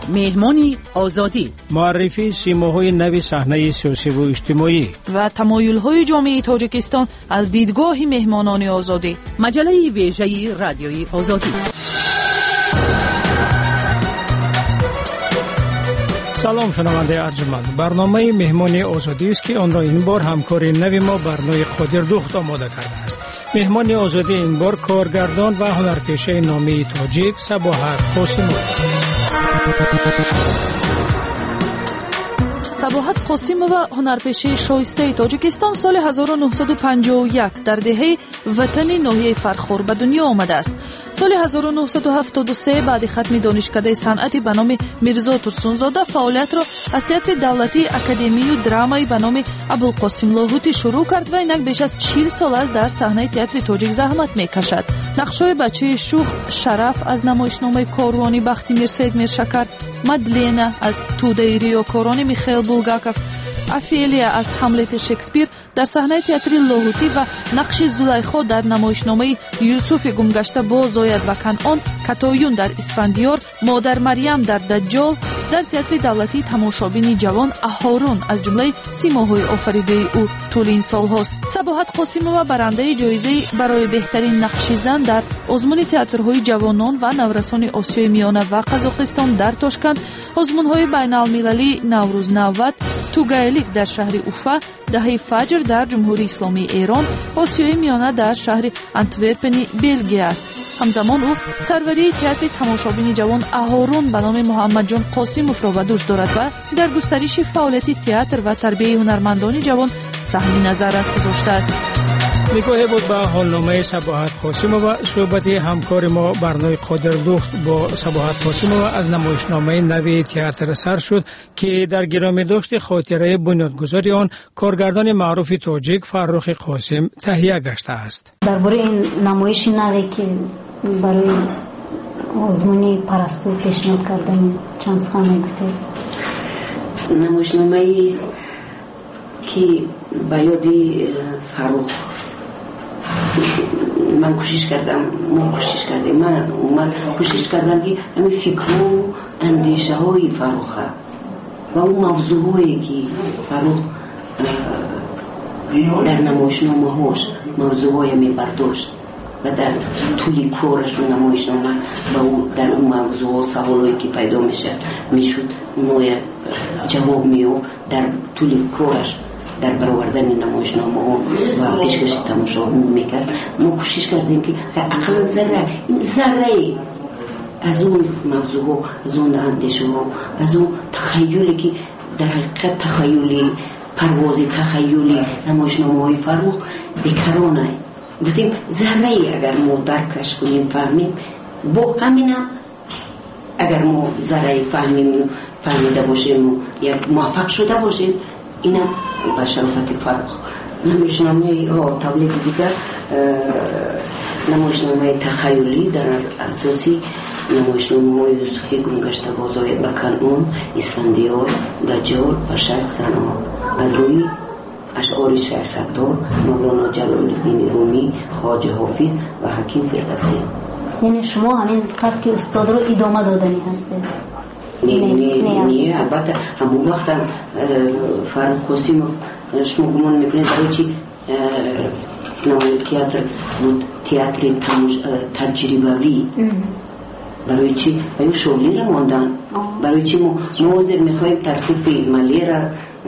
مهمانی آزادی، معرفی سیماهای نوی صحنه سیاسی و اجتماعی و تمایل‌های جامعه تاجیکستان از دیدگاه مهمانان آزادی. مجله ویژه رادیوی آزادی. سلام شنونده ارجمند. برنامه مهمانی آزادی است که آن را این بار همکار نوی ما برنامه قادر دوخت آماده کرده است. مهمانی آزادی این بار کارگردان و هنرپیشه نامی تاجیک صباحت قاسموف. صباحت قاسموف هنرپیشه شایسته تاجیکستان سال 1951 در دهه وطن ناحیه فرخور به دنیا آمده است. سال 1973 بعد ختم دانشکده صنعت به نام میرزا ترسونزاده فعالیت را از تئاتر دولتی اکادمی و درامای به نام ابوالقاسم لاهوتی شروع کرد و اینک بیش از 40 سال است در صحنه تئاتر تاجیک زحمت میکشد. نقش‌های بچه شوخ شرف از نمایشنامه کاروانی بختی میرسید میرشکر، مدلینا از توده ریاکاران میخائیل بولگاکوف، افیلیا از هملت شکسپیر در صحنه تئاتر لاهوتی و نقش زلیخا در نمایشنامه یوسف گمگشته بازآید و کنعان، کتایون در اسفندیار، مادر مریم در دجال، در تئاتر دولتی تماشابین جوان اهارون از جمله سیماهای آفریده او طول این سال هاست. صباحت قاسموف برنده جایزه برای بهترین نقش زن در آزمون تئاترهای جوانان و نورسان آسیای میانه و قزاقستان در تاشکند، آزمون‌های بین‌المللی نوروز 90 توگایلیک در شهر اوفا، دهه فجر در جمهوری اسلامی ایران، آسیای میانه در شهر انتورپن بلژیک است. همزمان او سروری تئاتر تماشابین جوان اهارون به نام محمد جان قاسموف را به دوش دارد و در گسترش فعالیت تئاتر و تربیت هنرمندان جوان سهم نظر است گذاشته است. نگاهی بود به حالنامه صباحت قاسموف. صحبت همکار ما برنامه قادر دوخت با صباحت قاسموف از نمایشنامه نوی تئاتر سر شد که در گرامی داشت خاطره بنیادگذاری آن کارگردان معروف تاجیک فرخ قاسم تهیه گشته است. درباره این نمایش نوی که برای آزمونی پرستو پیشنهاد کردن چند سخن میگفتید؟ نمایشنامه که به یادی فرخ من کوشش کردم که همین فکر و اندیشه های فرخ و اون موضوع هایی که فرخ در نمایشنامه هاش موضوع های می برداشت و در طول کارش و نمایشنامه و در اون موضوع سوال هایی که پیدا میشد اونها جواب میو در طول کارش در برآوردن نمایشنامه ها و پیشکش تماشا میکرد. ما کوشش کردیم که اقلا ذره از اون موضوع ها، از اون اندیشه ها، از اون تخیلی که در حقیقت تخیلی پروازی تخیلی نمایشنامه های فرخ بیکرانه گفتیم ذره اگر ما درکش کنیم فهمیم با همینم اگر ما ذره فهمیده باشیم یا موفق شده باشیم اینم با شرافت فرخ. نمایشنامه ها تبلیغ دیگر نمایشنامه تخیلی در اساسی نمایشنامه های یوسفی گمگشته بازآید به کنعان، اسفندیار، دجال و شیخ سنا از روی اشعار شیخ عطار، مولانا جلال الدین رومی، خواجه حافظ و حکیم فردوسی. یعنی شما همین سبک استاد رو ادامه دادنی هستید؟ نه البته همون وقت فرخ قاسموف شما گمان میکنید برای چی نوع تئاتر بود تئاتر تجربوی برای چی برای شغلی را ماندن برای چی ما حاضر میخوایم ترتیب ملی را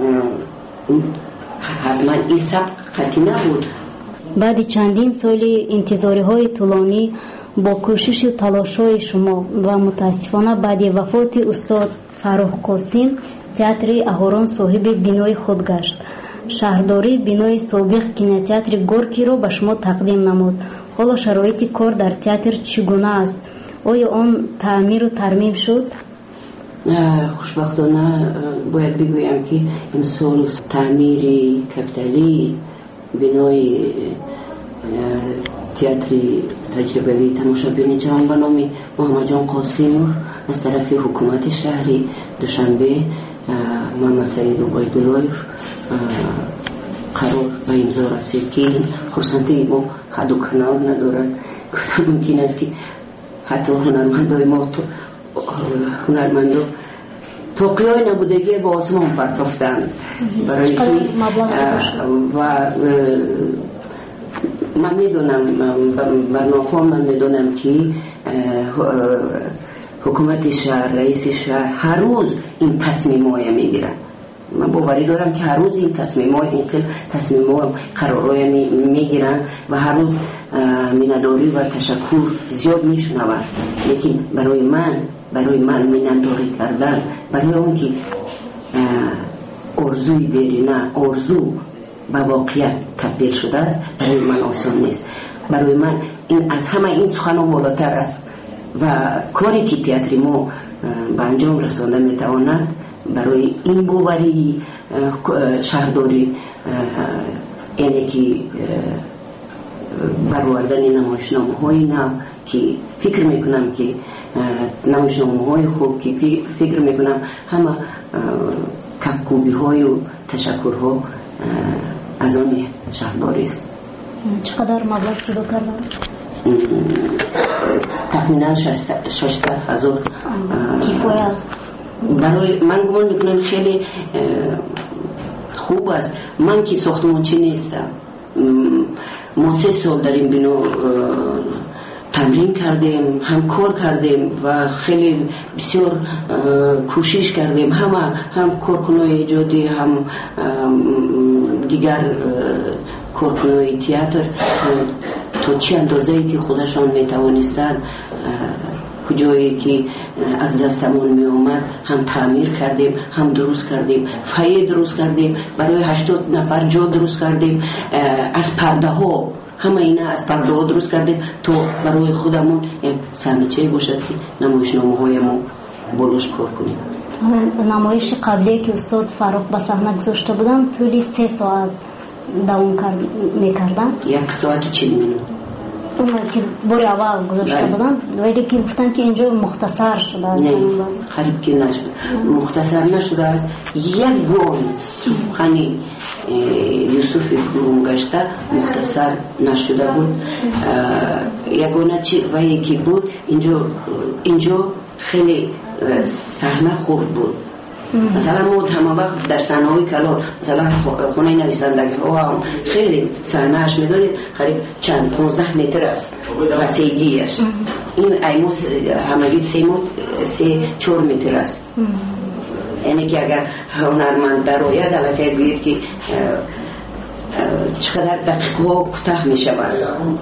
حتما این سبک خطی نبود. بعد چندین سال انتظاری های طولانی با کوشش و تلاش های شما و متاسفانه بعد وفات استاد فرخ قاسم تئاتر اهارون صاحب بینای خود گشت. شهرداری بینای سابق کینوتئاتر گورکی را به شما تقدیم نمود. حالا شرایط کار در تئاتر چگونه است؟ آیا آن تعمیر و ترمیم شد؟ خوشبختانه باید بگویم که امسال تعمیر کپیتالی بینای تئاتر تجربوی تماشابین جوان به نام محمد جان قاسموف از طرف حکومت شهری دوشنبه محمد سعید عبیداللهیف قرار به امضا رسید که خرسندگی ما حد و کنار ندارد. گفتم ممکن است که حتی هنرمندای ما هنرمندا توقیای نبودگی با آسمان پرتافتند برای که و من میدونم برنافان من میدونم که حکومت شهر رئیس شهر هر روز این تصمیم های میگیرن. من باوری دارم که هر روز این تصمیم ها قرارهای میگیرن و هر روز مینداری و تشکر زیاد میشنوند. لیکن برای من مینداری کردن برای اون که ارزوی دیرینه ارزو به واقعیت تبدیل شده است برای من آسان نیست. برای من این از همه این سخنان بالاتر است و کاری که تئاتر ما به انجام رسانده میتواند برای این باوری شهرداری اینه که برآوردن نمایشنامه های نو که فکر میکنم که نمایشنامه های خوب که فکر میکنم همه کفکوبی های و تشکر ها از آن شهرداری است. چقدر مبلغ پیدا کردن؟ تقریبا 600,000 کیفایه است. برای من گمان میکنم خیلی خوب است. من که ساختمانچی نیستم، ما 3 سال در این بنا تمرین کردیم، هم کار کردیم و خیلی بسیار کوشش کردیم، هم کارکنای ایجادی هم دیگر کارکنای تئاتر تا چه اندازه‌ای که خودشان میتوانستن کجایی که از دستمون می اومد هم تعمیر کردیم، هم درست کردیم، فایه درست کردیم، برای 80 نفر جا درست کردیم، از پرده ها همه اینا از پرده ها درست کردیم تا برای خودمون یک سرنیچه باشد که نمایشنامه های ما بلوش کار کنیم. نمایش قبلی که استاد فاروق به صحنه گذاشته بودن طولی 3 ساعت دوام میکردن. 1 ساعت و 40 منوت اون که باری اول گذاشته بودن، ولی که گفتن که اینجا مختصر شده است. نه خریب که نشد، مختصر نشده است. یک گام سخنی یوسف گرومگشته مختصر نشده بود. یگانه و یکی بود اینجا خیلی صحنه خوب بود. مثلا ما همه وقت در صحنه های کلان مثلا خونه نویسندگی ها هم خیلی صحنه اش میدونید قریب چند 15 متر است وسیعیش. این ایموس همگی 3-4 متر است. یعنی که اگر هنرمند در آید البته بگید که چقدر دقیقه ها کوتاه می شود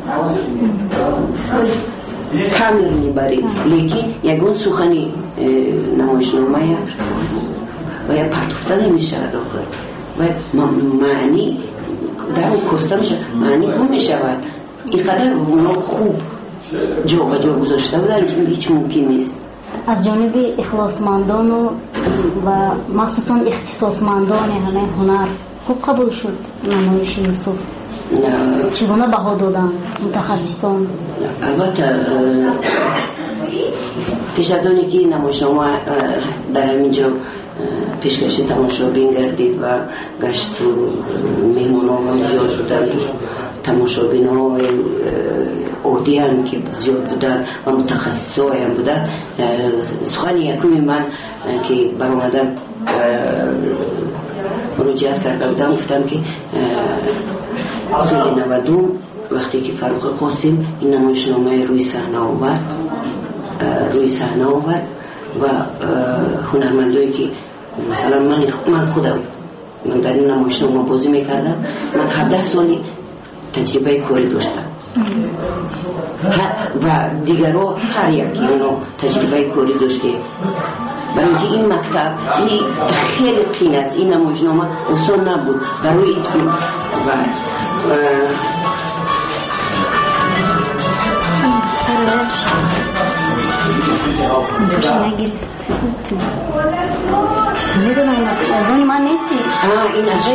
کامل میبرید. لیکن یگون سخنی نمایشنامه باید پرتفته نمیشه داخل و معنی در اون کسته میشه، معنی گم میشود. اینقدر اونا خوب جا به جا گذاشته بودن که هیچ ممکن نیست. از جانب اخلاصمندان و مخصوصا اختصاصمندان همه هنر خوب قبول شد نمایش یوسف. چگونه بها دادن متخصصان؟ البته پیش از اونی که نمایشنامه در اینجا پیشکش تماشابین گردید و گشت و مهمان ها زیاد شدن، تماشابین ها عهدیان که زیاد بودن و متخصص های هم بودن. سخن یکمی من که برآمدم مراجعت کرده بودم گفتم که سال 92 وقتی که فاروق قاسم این نمایشنامه روی صحنه آورد و هنرمندایی که مثلا من خودم در این نمایشنامه بازی میکردم، من 17 سالی تجربه کاری داشتم و دیگرها هر یکی اونا تجربه کاری داشته. برای اینکه این مکتب این خیلی قین است، این نمایشنامه آسان نبود برای این و میدونم از اون من نیستی این از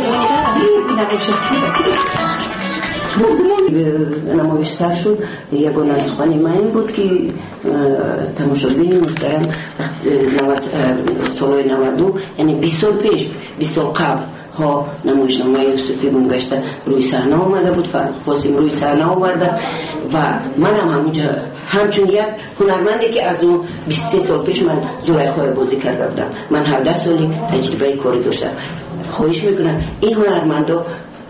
نمایش سر شد. یگانه سخن من این بود که تماشابین محترم سالهای 92 یعنی 20 سال پیش 20 سال قبل ها نمایشنامه یوسفی بونگشته روی صحنه آمده بود، فرخ قاسم روی صحنه آورده و منم همونجا همچون یک هنرمندی که از اون 23 سال پیش من زلیخا بازی کرده بودم. من 17 سالی تجربه کاری داشتم. خواهش میکنم این هنرمندا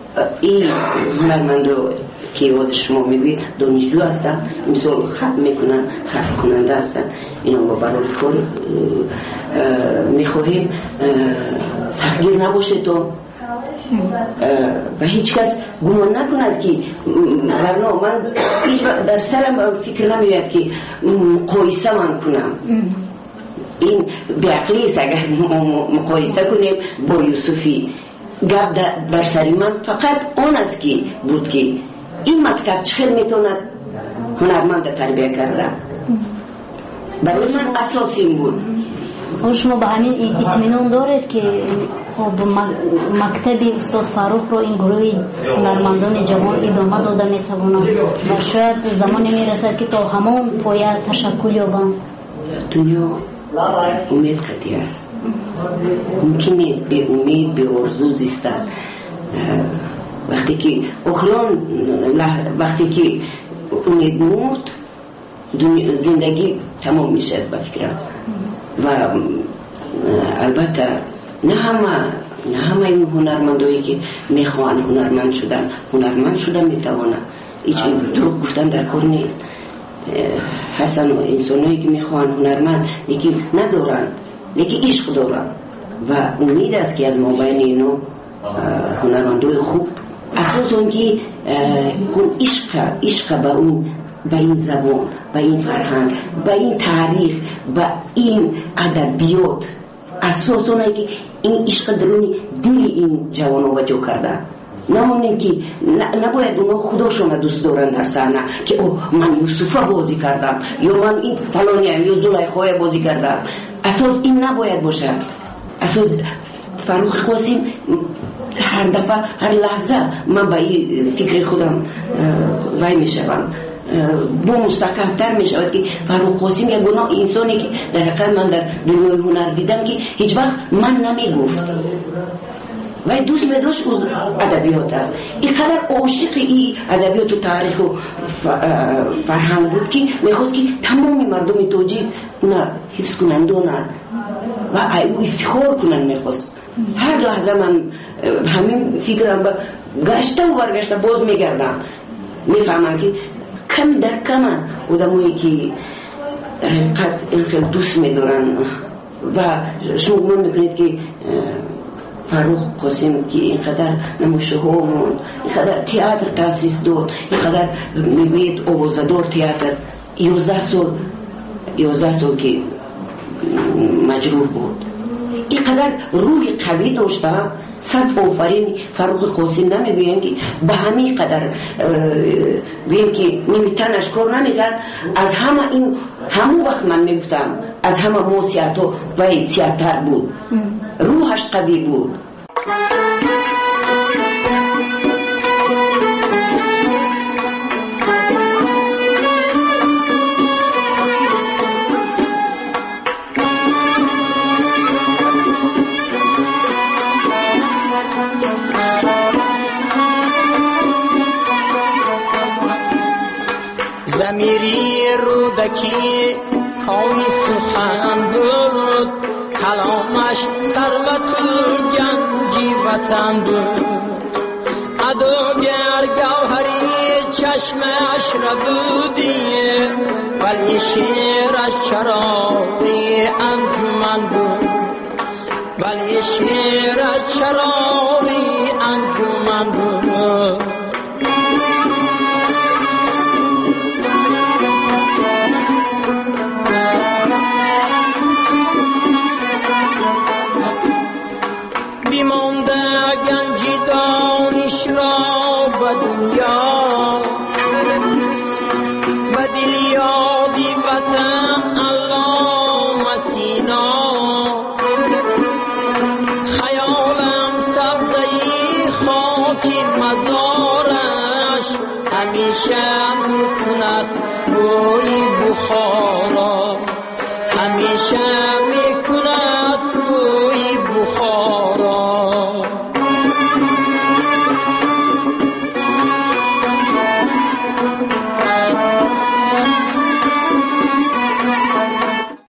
که واسه شما میگوید دانشجو هستن، مثال خط میکنن، خط کننده هستن، اینا با برای کار میخواهیم سختگیر نباشه تو و هیچ کس گمان نکند که ورنه من هیچ در سرم فکر نمیاد که مقایسه من کنم. این بیعقلی است اگر مقایسه کنیم با یوسفی. گپ در سری من فقط آن است که بود که این مکتب چخیر میتوند هنرمند تربیه کرده. برای من اساسی بود. شما به همین اطمینان دارید که مکتب استاد فاروق رو این گروه هنرمندان جوان ادامه داده میتواند و شاید زمانی میرسد که تا همان پایه تشکل یابند؟ دنیا امید قطعی است. ممکن نیست به امید به آرزو زیستن. وقتی که اخران وقتی که امید مرد زندگی تمام میشه به فکرم. و البته نه همه این هنرمندایی که میخوان هنرمند شدن میتوانند. هیچ دروغ گفتن در کار نیست. حسن و انسانایی که میخوان هنرمند لیکن ندارند، لیکن عشق دارند و امید است که از مابین اینو هنرمندای خوب اساس اون که اون عشق به این زبان، به این فرهنگ، به این تاریخ، به این ادبیات، اساس اونه که این عشق درونی دل این جوانو وجو کرده. نه که نباید اونا خودشون دوست دارن در صحنه که من یوسف بازی کردم یا من این فلانیم یا زلیخا بازی کردم. اساس این نباید باشه. اساس فاروق قاسم هر دفعه هر لحظه من به این فکر خودم وای میشم با مستحکم‌تر میشود که فاروق قاسم یک گناه انسانی که در حقیقت من در دنیای هنر دیدم که هیچ وقت من نمیگفت و دوست می‌داشت از ادبیات. اینقدر عاشق این ادبیات و تاریخ و فرهنگ بود که می‌خواست که تمام مردم توجیه اونا حفظ کنند و افتخار کنند. می‌خواست هر لحظه من همین فکرم گشته و برگشته باز میگردم، میفهمم که کم در کم آدمایی که در حقیقت خیلی دوست می‌دارن و شما گمان می‌کنید که فاروق قاسم که اینقدر نمایش‌ها اینقدر تئاتر تأسیس داد، اینقدر میگوید آوازه‌دار تئاتر 11 سال که مجروح بود، اینقدر روح قوی داشته. صد آفرین فاروق قاسم نمیگویم که به همین قدر گویم که نمیتنش کار نمیکرد. از همون وقت من میگفتم از همه ما سیاحتا و سیاحتر بود، روحش قوی بود. زمیری رودکی کانی سخن بود، کلامش ثروت و گنجی وطن بود. ادوگر گوهری چشمش را بودی، ولی شعرش چراغی انجمن بود، ولی شعرش چراغی انجمن بود. بیمانده گنجی دانش را به دنیا، به دل یادی وطن علامه سینا. خیالم سبزه‌ی خاکی مزارش همیشه